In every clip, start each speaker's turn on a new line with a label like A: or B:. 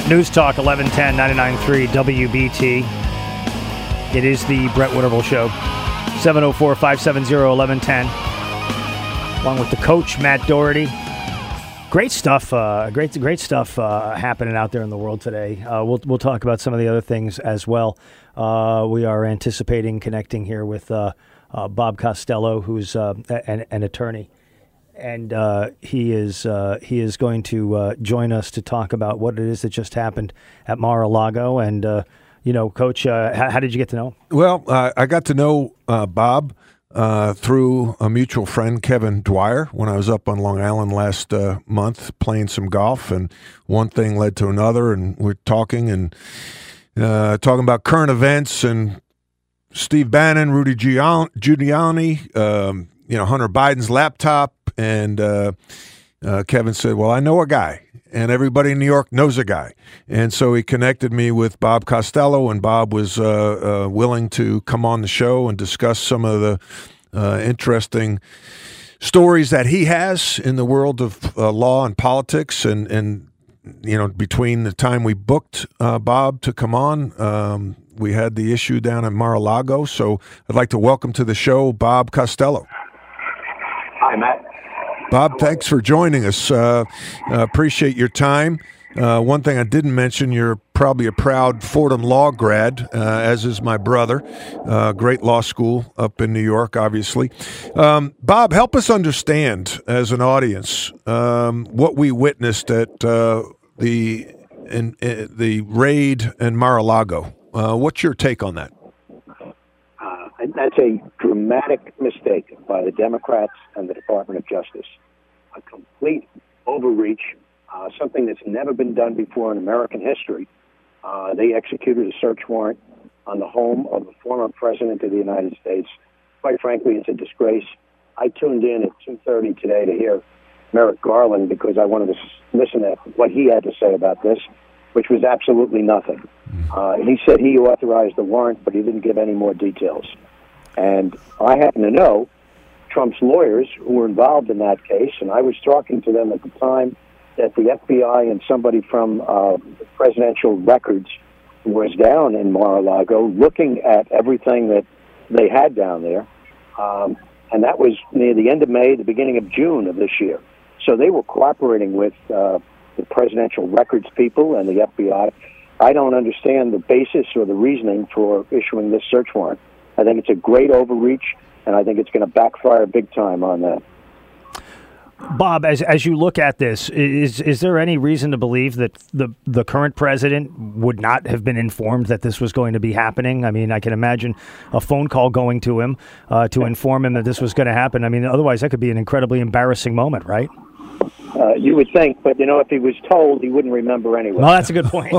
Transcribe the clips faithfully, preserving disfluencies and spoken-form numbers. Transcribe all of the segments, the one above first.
A: News Talk eleven ten, ninety-nine point three W B T. It is the Brett Winterble Show. seven oh four, five seven zero, eleven ten. Along with the coach, Matt Doherty. Great stuff. Uh, great, great stuff uh, happening out there in the world today. Uh, we'll we'll talk about some of the other things as well. Uh, we are anticipating connecting here with uh, uh, Bob Costello, who's uh, an, an attorney, and uh, he is uh, he is going to uh, join us to talk about what it is that just happened at Mar-a-Lago. And uh, you know, Coach, uh, how, how did you get to know him?
B: Well, uh, I got to know uh, Bob uh, through a mutual friend, Kevin Dwyer, when I was up on Long Island last uh, month playing some golf, and one thing led to another, and we're talking and uh, talking about current events and Steve Bannon, Rudy Giuliani, um, you know, Hunter Biden's laptop, and uh, uh, Kevin said, "Well, I know a guy." And everybody in New York knows a guy. And so he connected me with Bob Costello, and Bob was uh, uh, willing to come on the show and discuss some of the uh, interesting stories that he has in the world of uh, law and politics. And, and, you know, between the time we booked uh, Bob to come on, um, we had the issue down at Mar-a-Lago. So I'd like to welcome to the show Bob Costello.
C: Hi, Matt.
B: Bob, thanks for joining us. Uh, uh, appreciate your time. Uh, one thing I didn't mention, you're probably a proud Fordham Law grad, uh, as is my brother. Uh, great law school up in New York, obviously. Um, Bob, help us understand, as an audience, um, what we witnessed at uh, the in, in the raid in Mar-a-Lago. Uh, what's your take on that?
C: Uh, that's a dramatic mistake by the Democrats and the Department of Justice. A complete overreach, uh, something that's never been done before in American history. Uh, they executed a search warrant on the home of the former president of the United States. Quite frankly, it's a disgrace. I tuned in at two thirty today to hear Merrick Garland because I wanted to listen to what he had to say about this, which was absolutely nothing. Uh, he said he authorized the warrant, but he didn't give any more details. And I happen to know Trump's lawyers who were involved in that case, and I was talking to them at the time that the F B I and somebody from uh, presidential records was down in Mar-a-Lago looking at everything that they had down there. Um, and that was near the end of May, the beginning of June of this year. So they were cooperating with uh, the presidential records people and the F B I. I don't understand the basis or the reasoning for issuing this search warrant. I think it's a great overreach, and I think it's going to backfire big time on that.
A: Bob, as as you look at this, is is there any reason to believe that the the current president would not have been informed that this was going to be happening? I mean, I can imagine a phone call going to him uh, to inform him that this was going to happen. I mean, otherwise that could be an incredibly embarrassing moment, right?
C: Uh, you would think, but you know, if he was told, he wouldn't remember anyway.
A: No, that's a good point.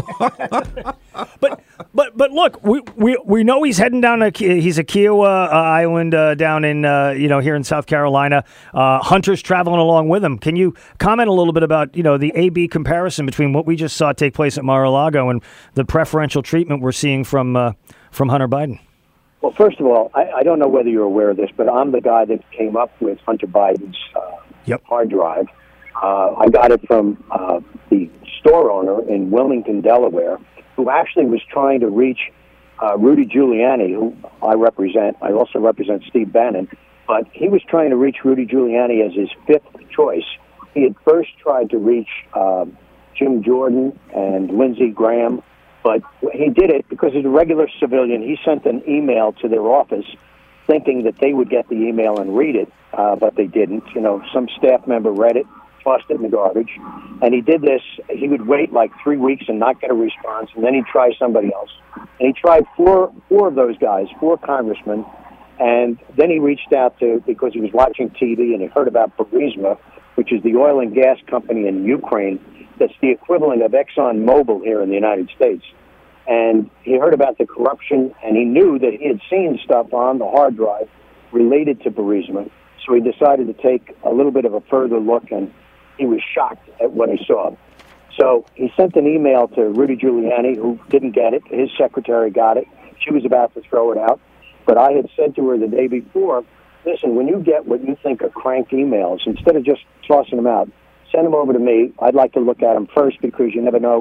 A: but but but look, we, we we know he's heading down. A, he's a Kiowa uh, Island uh, down in uh, you know here in South Carolina. Uh, Hunter's traveling along with him. Can you comment a little bit about you know the A B comparison between what we just saw take place at Mar-a-Lago and the preferential treatment we're seeing from uh, from Hunter Biden?
C: Well, first of all, I, I don't know whether you're aware of this, but I'm the guy that came up with Hunter Biden's uh,
A: yep.
C: hard drive. Uh, I got it from uh, the store owner in Wilmington, Delaware, who actually was trying to reach uh, Rudy Giuliani, who I represent. I also represent Steve Bannon, but he was trying to reach Rudy Giuliani as his fifth choice. He had first tried to reach uh, Jim Jordan and Lindsey Graham, but he did it because he's a regular civilian. He sent an email to their office thinking that they would get the email and read it, uh, but they didn't. You know, some staff member read it, tossed it in the garbage, and he did this. He would wait like three weeks and not get a response, and then he'd try somebody else. And he tried four four of those guys, four congressmen, and then he reached out to, because he was watching T V and he heard about Burisma, which is the oil and gas company in Ukraine that's the equivalent of ExxonMobil here in the United States. And he heard about the corruption, and he knew that he had seen stuff on the hard drive related to Burisma, so he decided to take a little bit of a further look, and he was shocked at what he saw. So he sent an email to Rudy Giuliani, who didn't get it. His secretary got it. She was about to throw it out. But I had said to her the day before, listen, when you get what you think are crank emails, instead of just tossing them out, send them over to me. I'd like to look at them first because you never know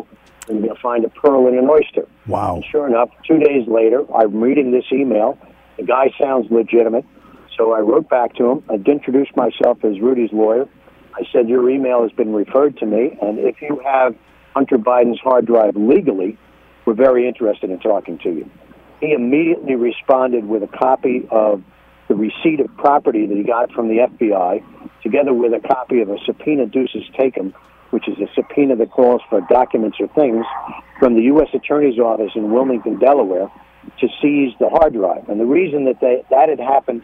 C: and you'll find a pearl in an oyster.
B: Wow.
C: And sure enough, two days later, I'm reading this email. The guy sounds legitimate. So I wrote back to him. I introduced myself as Rudy's lawyer. I said, your email has been referred to me, and if you have Hunter Biden's hard drive legally, we're very interested in talking to you. He immediately responded with a copy of the receipt of property that he got from the F B I, together with a copy of a subpoena duces tecum, which is a subpoena that calls for documents or things from the U S Attorney's Office in Wilmington, Delaware, to seize the hard drive. And the reason that they, that had happened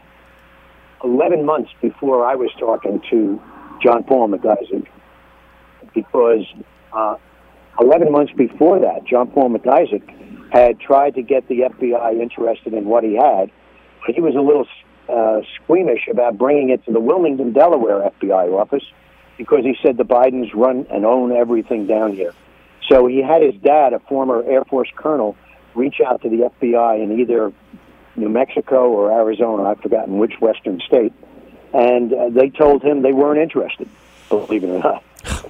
C: eleven months before I was talking to John Paul McIsaac, because uh, eleven months before that, John Paul McIsaac had tried to get the F B I interested in what he had, but he was a little uh, squeamish about bringing it to the Wilmington, Delaware F B I office, because he said the Bidens run and own everything down here. So he had his dad, a former Air Force colonel, reach out to the F B I in either New Mexico or Arizona, I've forgotten which western state, and uh, they told him they weren't interested, believe it or not.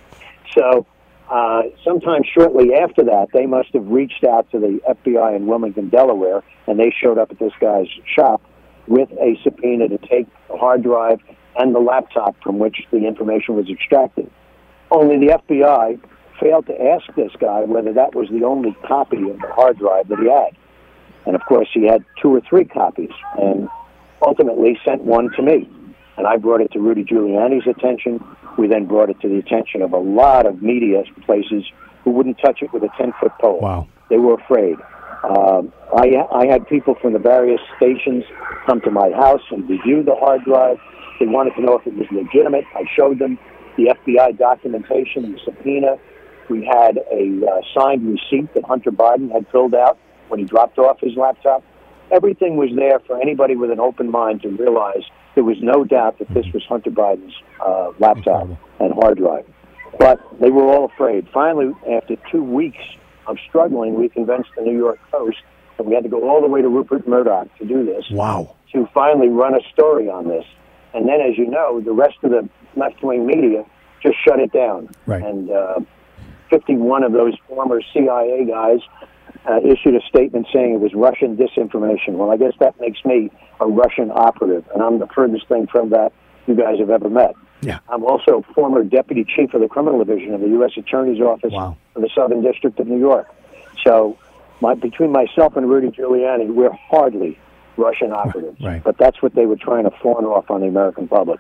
C: So uh, sometime shortly after that, they must have reached out to the F B I in Wilmington, Delaware, and they showed up at this guy's shop with a subpoena to take the hard drive and the laptop from which the information was extracted. Only the F B I failed to ask this guy whether that was the only copy of the hard drive that he had. And, of course, he had two or three copies, and ultimately sent one to me. And I brought it to Rudy Giuliani's attention. We then brought it to the attention of a lot of media places who wouldn't touch it with a ten-foot pole.
A: Wow.
C: They were afraid. Um, I, I had people from the various stations come to my house and review the hard drive. They wanted to know if it was legitimate. I showed them the F B I documentation and the subpoena. We had a uh, signed receipt that Hunter Biden had filled out when he dropped off his laptop. Everything was there for anybody with an open mind to realize there was no doubt that this was Hunter Biden's uh, laptop and hard drive. But they were all afraid. Finally, after two weeks of struggling, we convinced the New York Post that we had to go all the way to Rupert Murdoch to do this.
B: Wow.
C: To finally run a story on this. And then, as you know, the rest of the left-wing media just shut it down.
A: Right.
C: And uh, fifty-one of those former C I A guys uh, issued a statement saying it was Russian disinformation. Well, I guess that makes me a Russian operative, and I'm the furthest thing from that you guys have ever met.
A: Yeah.
C: I'm also former deputy chief of the criminal division of the U S Attorney's Office
A: Wow.
C: for the Southern District of New York. So my, between myself and Rudy Giuliani, we're hardly Russian operatives.
A: Right.
C: But that's what they were trying to fawn off on the American public.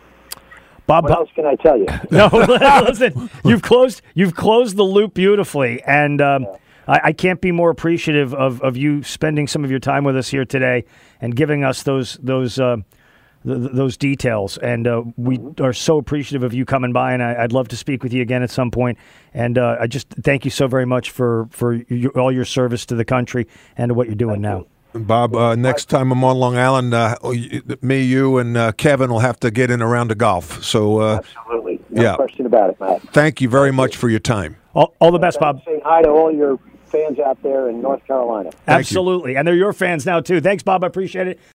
A: Bob,
C: What else can I tell you?
A: no, listen. You've closed. You've closed the loop beautifully, and um,
C: Yeah.
A: I, I can't be more appreciative of, of you spending some of your time with us here today and giving us those those uh, th- those details. And uh, we
C: Mm-hmm.
A: are so appreciative of you coming by, and I, I'd love to speak with you again at some point. And uh, I just thank you so very much for for your, all your service to the country and to what you're doing now.
B: Bob, uh, next time I'm on Long Island, uh, me, you, and uh, Kevin will have to get in around the golf. So, uh,
C: Absolutely. No
B: yeah.
C: question about it, Matt.
B: thank you very much for your time.
A: All, all the best, Bob.
C: Say hi to all your fans out there in North Carolina.
B: you.
A: Absolutely. And they're your fans now, too. Thanks, Bob. I appreciate it.